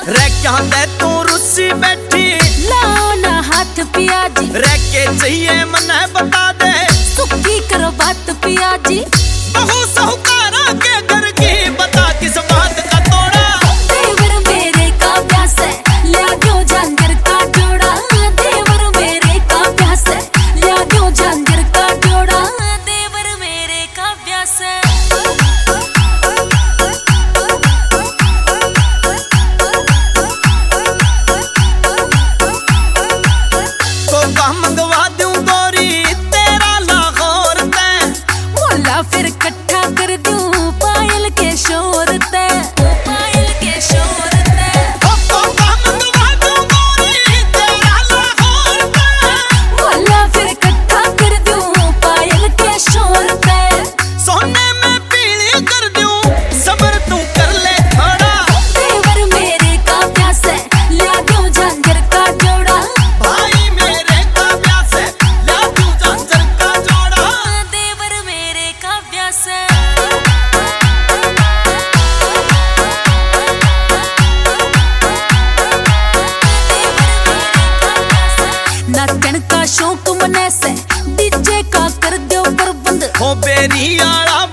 रह तू रुसी बैठी लाओ ना हाथ पिया जी, रह के चाहिए मने बता दे, सुखी करो बात पिया जी। बहु साहूकारा के घर की बता किस बात का तोड़ा, देवर मेरे का प्यास है लिया क्यों झांझर का जोड़ा, देवर मेरे का प्यास है लिया क्यों झांझर का जोड़ा, देवर मेरे का प्यास है। फिर इकट्ठा कर दूं पायल के शोर ते, पायल के शोर ते, मोला फिर इकट्ठा कर दूं पायल के शोर ते, सोने में पीली कर दूं सबर तू कर ले थोड़ा, देवर मेरे का प्यास है लिया दूं झांझर का जोड़ा, भाई मेरे का प्यास है लिया दूं झांझर का जोड़ा, देवर मेरे का प्यास है। नाचन का शौक मने से डीजे का कर दो प्रबंध, हो बेरी आला